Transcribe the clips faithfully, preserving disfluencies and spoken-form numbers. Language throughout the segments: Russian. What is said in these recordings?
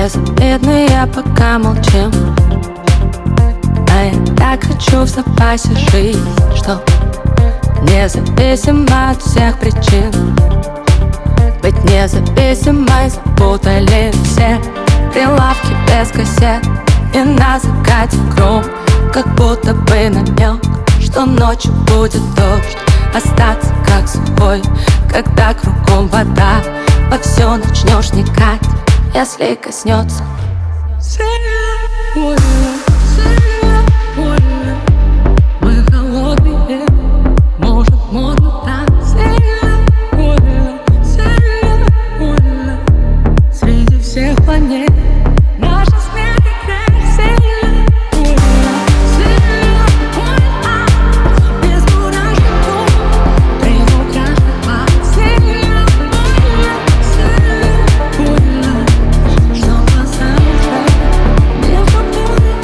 Безобидные пока молчим, а я так хочу в запасе жизнь, что независимо от всех причин быть независимой. Запутали все прилавки без кассет, и на закате гром, как будто бы намек, что ночью будет дождь. Остаться как сухой, когда кругом вода, во все начнешь вникать, если коснется. Сильно, сильно, больно. Мы холодные, может модно так. Сильно, больно, сильно, больно. Среди всех планет наша смерть играет. Сильно, больно, сильно, больно. Без мурашек кожи, приукрашенных пар. Сильно, больно, сильно, больно. Что глаза уже не запомнят.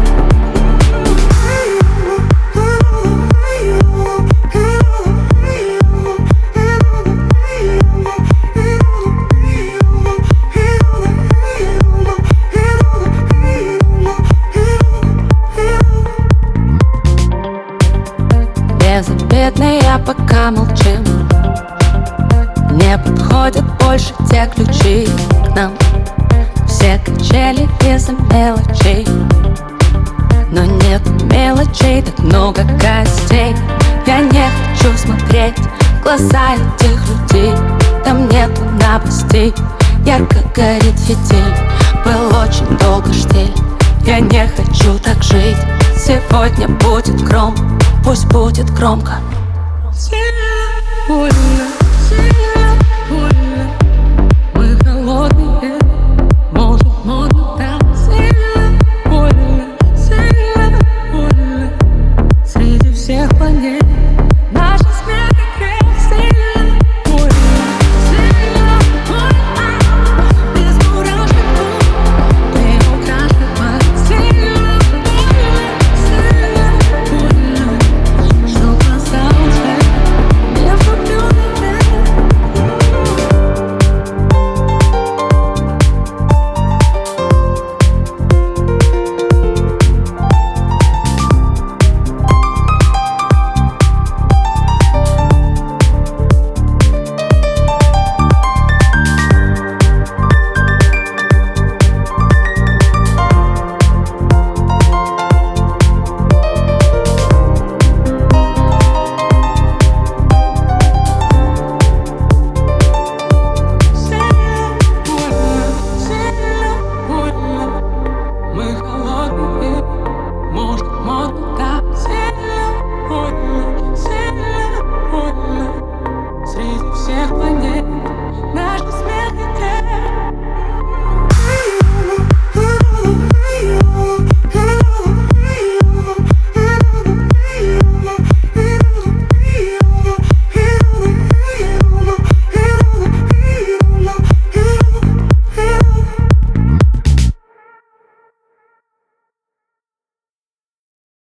Безобидные пока молчим, не подходят больше те ключи к нам. Все качели из-за мелочей, но нет мелочей, так много костей. Я не хочу смотреть в глаза этих людей, там нету новостей. Ярко горит фитиль, был очень долго штиль. Я не хочу так жить, сегодня будет гром, пусть будет громко. Сильно, больно, сильно.